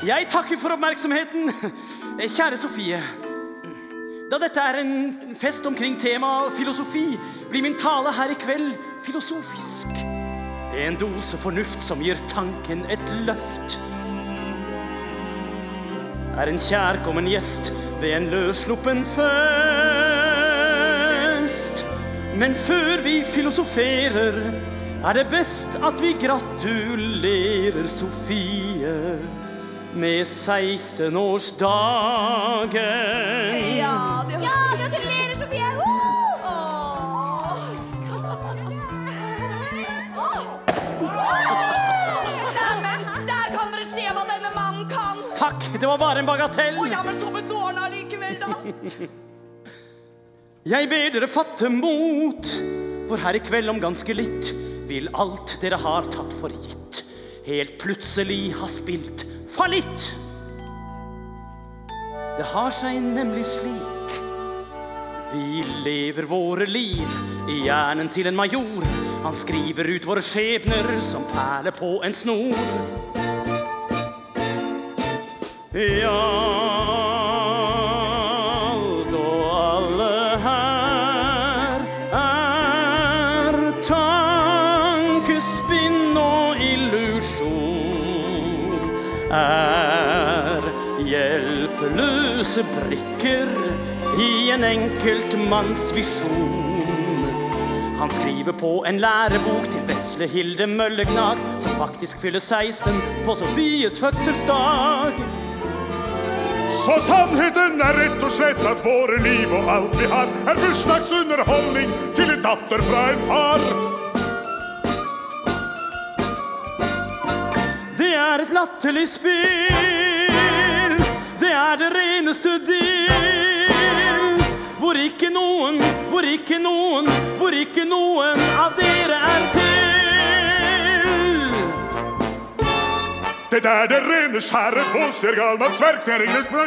Jeg takker for oppmerksomheten. Kjære Sofie, da dette en fest omkring tema filosofi, blir min tale her i kveld filosofisk. En dose fornuft som gir tanken et løft. En kjærkommen gjest ved en løssluppen fest. Men før vi filosoferer, det best at vi gratulerer Sofie med 16-årsdagen. Ja, gratulerer Sofie! Neimen, der kan dere se hva denne mannen kan. Takk, det var bare en bagatell. Ja, men så bedårende likevel da. Jeg ber dere fatte mot, for her i kveld om ganske litt vil alt dere har tatt for gitt helt plutselig ha spilt fallitt. Det har seg nemlig slik. Vi lever våre liv i hjernen til en major. Han skriver ut våre skjebner som perler på en snor. Ja, alt og alle her tankespinn og illusjon, hjelpeløse brikker i en enkelt manns visjon. Han skriver på en lærebok til vesle Hilde Møllegnag, som faktisk fyller 16 på Sofies fødselsdag. Så sannheten rett og slett at våre liv og alt vi har bursdagsunderholdning til en datter fra en far. Det et latterlig spill, det det reneste del, hvor ikke noen av dere til. Det det rene skjæret på stjergalmannsverk, det ringes på.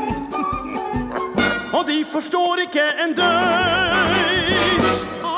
Og de forstår ikke en døys.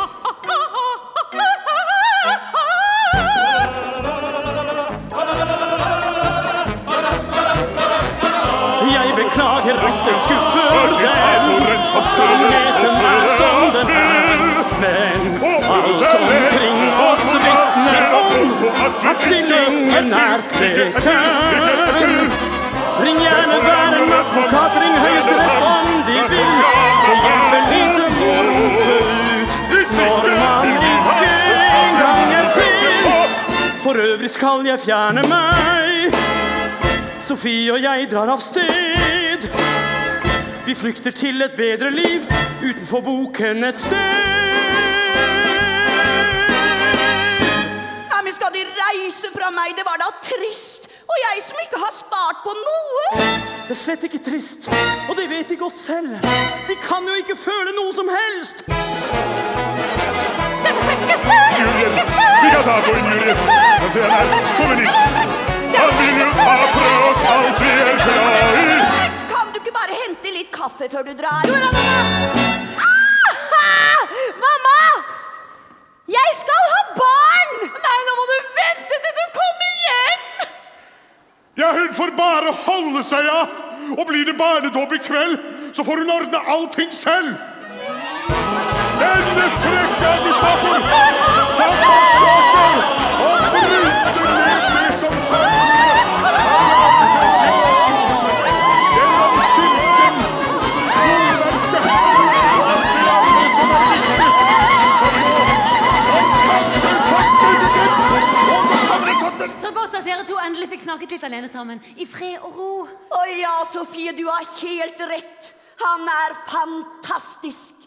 Jeg beklager at det skuffer dem, at sannheten som den men alt omkring oss vittner om at stillingen preker. Ring gjerne hver en advokat, ring høyesterett om de vil. Det hjelper lite å rope ut når man ikke engang til. For øvrig skal jeg fjerne meg. Sofie og jeg drar av sted. Vi flykter til et bedre liv utenfor boken et sted. Ja, men skal de reise fra meg? Det var da trist. Og jeg som ikke har spart på noe. Det slett ikke trist, og det vet de godt selv. De kan jo ikke føle noe som helst. Juryen, vi kan ta på en juryen. Han sier han kommunist. Han vil jo ta fra oss alt vi glad i. Kan du ikke bare hente litt kaffe før du drar? Jo da, mamma! Mamma! Jeg skal ha barn! Nei, nå må du vente til du kommer hjem! Ja, hun får bare holde seg av. Og blir det barnedåp i kveld, så får hun ordne allting selv. Denne frekke agitator som forsøker å bryte ned det som samler. Gjennom kirken, jordverket, alt det andre som viktig. Så godt at dere to endelig fikk snakket litt alene sammen, i fred og ro. Å ja, Sofie, du har helt rett. Han fantastisk.